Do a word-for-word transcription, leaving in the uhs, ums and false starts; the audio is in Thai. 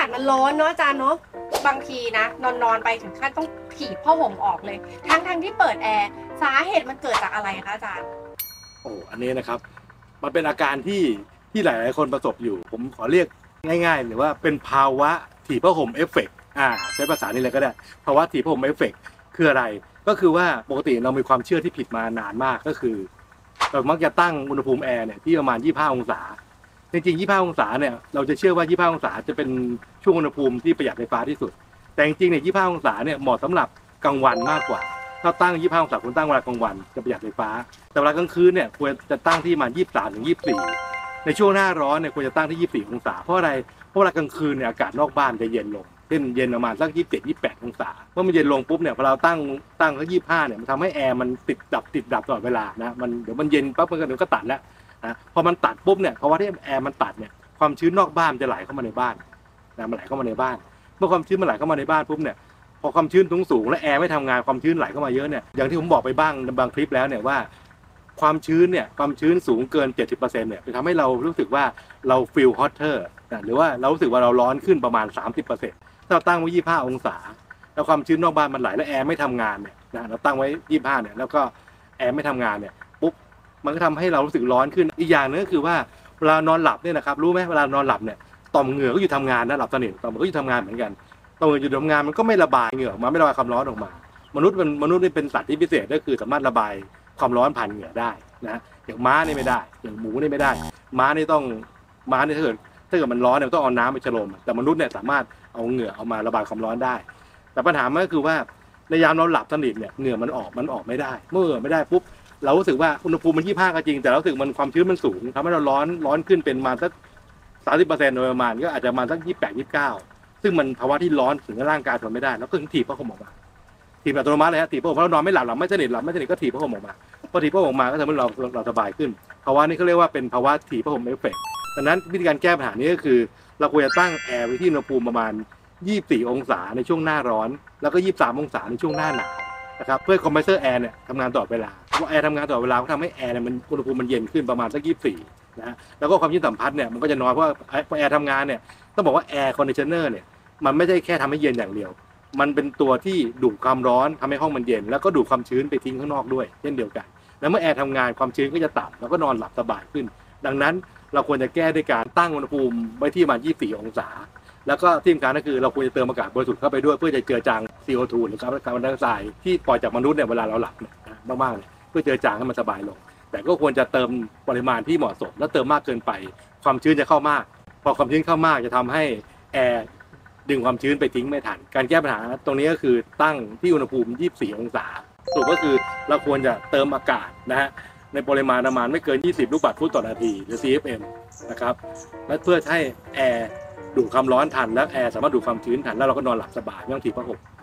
ศมันร้อนเนาะอาจารย์เนาะบางทีนะนอนนอนไปถึงขั้นต้องถีบผ้าห่มออกเลยทั้งทั้งที่เปิดแอร์สาเหตุมันเกิดจากอะไรคะอาจารย์โอ้อันนี้นะครับมันเป็นอาการที่ที่หลายๆคนประสบอยู่ผมขอเรียกง่ายๆหรือว่าเป็นภาวะถีบผ้าห่มเอฟเฟกต์อ่าใช้ภาษานี้เลยก็ได้ภาวะถีบผ้าห่มเอฟเฟกต์คืออะไรก็คือว่าปกติเรามีความเชื่อที่ผิดมานานมากก็คือเรามักจะตั้งอุณหภูมิแอร์เนี่ยที่ประมาณยี่สิบห้าองศาจริงๆยี่สิบห้าองศาเนี่ยเราจะเชื่อว่ายี่สิบห้าองศาจะเป็นช่วงอุณหภูมิที่ประหยัดไฟฟ้าที่สุดแต่จริงๆเนี่ยยี่สิบห้าองศาเนี่ยเหมาะสำหรับกลางวันมากกว่าถ้าตั้งยี่สิบห้าองศาคุณตั้งเวลากลางวันจะประหยัดไฟฟ้าแต่เวลากลางคืนเนี่ยควรจะตั้งที่ประมาณยี่สิบสามถึงยี่สิบสี่ในช่วงหน้าร้อนเนี่ยควรจะตั้งที่ยี่สิบสี่องศาเพราะอะไรเพราะเวลากลางคืนเนี่ยอากาศนอกบ้านจะเย็นลงเช่นเย็นประมาณสักยี่สิบเจ็ด ยี่สิบแปดองศาเมื่อมันเย็นลงปุ๊บเนี่ยพอเราตั้งตั้งสักยี่สิบห้าเนี่ยมันทำให้แอร์มันติดดับติดดับตลอดเวลานะมันเดี๋ยวมันเย็นปั๊บมันก็เดี๋ยวก็ตัดแล้วนะพอมันตัดปุ๊บเนี่ยเพราะว่าที่แอร์มันตัดเนี่ยความชื้นนอกบ้านจะไหลเข้ามาในบ้านนะมันไหลเข้ามาในบ้านเมื่อความชื้นมันไหลเข้ามาในบ้านปุ๊บเนี่ยพอความชื้นสูงสูงและแอร์ไม่ทำงานความชื้นไหลเข้ามาเยอะเนี่ยอย่างที่ผมบอกไปบ้างในบางคลิปแล้วเนี่ยว่าความชื้นเนี่ยความชื้นสูงเกิน เจ็ดสิบเปอร์เซ็นต์ เนี่ยจะทำให้เรารู้สึกว่าเรา feel hotter นะหรือว่าเรารู้สึกว่าเราร้อนขึ้นประมาณ สามสิบเปอร์เซ็นต์ ถ้าเราตั้งไว้ยี่สิบห้าองศาแล้วความชื้นนอกบ้านมันไหลและแอร์ไม่ทำงานเนี่ยนะเราตั้งไว้ยี่สิบห้าเนี่ยแล้วก็แอร์ไม่ทำงานเนี่ยปุ๊บมันก็ทำให้เรารู้สึกร้อนขึ้นอีกอย่างนึงก็คือว่าเวลานอนหลับเนี่ยนะครับรู้ไหมเวลานอนหลับเนี่ยต่อมเหงื่อก็อยู่ทำงานนะหลับสนิทต่อมเหงื่อก็อยู่ทำงานเหมือนกันต่อมเหงื่ออยู่ทำงานมันก็ไม่ระบายเหงื่อออกมาไม่ระบายความร้อนออกมามนุษย์เป็นมนุษย์นี่เป็นสัตว์ที่พิเศษก็คือสามารถระบายความร้อนผ่านเหงื่อได้นะอย่างม้านี่ไม่ได้อย่างหมูนี่ไม่ได้ม้านี่ต้องม้านี่ถ้าเกิดถ้าเกิดมันร้อนเนี่ยต้องเอาน้ำไปฉโลมแต่มนุษย์เนี่ยสามารถเอาเหงื่อเอามาระบายความร้อนได้แต่ปัญหามันก็คือว่าในยามเราหลับสนิทเนี่ยเหงื่อมันออกมันออกไม่ได้เมื่อไม่ได้ปุ๊บเรารู้สึกว่าอุณหภูมิมันยี่สิบห้าก็จริงแต่เรารู้สึกมันความชื้นมันสูงทำให้เราร้อนร้อนขึ้นเป็นมาสักสามสิบเปอร์เซ็นต์โดยประมาณก็อาจจะมาสักยี่สิบแปดยี่สิบเก้าซึ่งมันภาวะที่ร้อนถึงร่างกายทนไม่ได้แล้วก็ถึงถีบผ้าห่มออกมาถีบอัตโนมัติเลยฮะถีบผ้าห่มเพราะเรานอนไม่หลับหลับไม่สนิทหลับไม่สนิทก็ถีบผ้าห่มออกมาพอถีบผ้าห่มออกมาก็ทำให้เราเราสบายขึ้นภาวะนี้เขาเรียกว่าเป็นภาวะถีบผ้าห่มเอฟเฟกต์ดังนั้นวิธีการแก้ปัญหานี้ก็คือเราควรจะตั้งแอร์ไว้ที่อุณหภูมิประมาณยี่สิบสี่องศาในช่วงหน้าร้อนแล้วก็ยี่สิบสามองศาในช่วงหน้าหนาวนะครับเพื่อคอมเพรสเซอร์แอร์เนี่ยทำงานตลอดเวลาเพราะแอร์ทำงานตลอดเวลาก็ทำให้แอร์เนี่ยมันอุณหภูมิมันเย็นขึ้นประมาณสักยี่สิบสี่นะฮะแล้วก็ความชื้นสัมพัทธ์เนี่ยมันก็จะน้อยเพราะพอแอร์ทำงานเนี่ยต้องบอกว่าแอร์คอนดิชเนอร์เนี่ยมันไม่ใช่แค่ทำให้เย็นอย่างเดียวมันเป็นตัวที่ดูดความร้อนทำให้ห้องมันเย็นแล้วก็ดูดความชื้นไปทิ้งข้างนอกด้วยเช่นเดียวกันแล้วเมื่อแอร์ทำงานความชื้นก็จะต่ำแล้วก็นอนหลับสบายขึ้นดังนั้นเราควรจะแก้ด้วยการตั้งอุณหภูมิไว้ที่ประมาณยี่สิบสี่องศาแล้วก็ที่สำคัญก็คือเราควรจะเติมอากาศบริสุทธิ์เข้าไปด้วยเพื่อจะเจือจาง ซี โอ ทู หรือคาร์บอนไดออกไซด์ที่ปล่อยจากมนุษย์เนี่ยเวลาเราหลับเนี่ยมากๆเนี่ยเพื่อเจือจางให้มันสบายลงแต่ก็ควรจะเติมปริมาณที่เหมาะสมและเติมมากเกินไปความชื้นจะเข้ามากพอความชื้นเข้ามากจะทำให้แอร์ดึงความชื้นไปทิ้งไม่ทันการแก้ปัญหาตรงนี้ก็คือตั้งที่อุณหภูมิยี่สิบสี่องศาสรุปก็คือเราควรจะเติมอากาศนะฮะในปริมาณประมาณไม่เกินยี่สิบลูกบาศก์ฟุตต่อนาทีหรือ ซี เอฟ เอ็ม นะครับและเพื่อให้แอร์ดูดความร้อนทันและแอร์สามารถดูดความชื้นทันแล้วเราก็นอนหลับสบายไม่ต้องถีบผ้าห่ม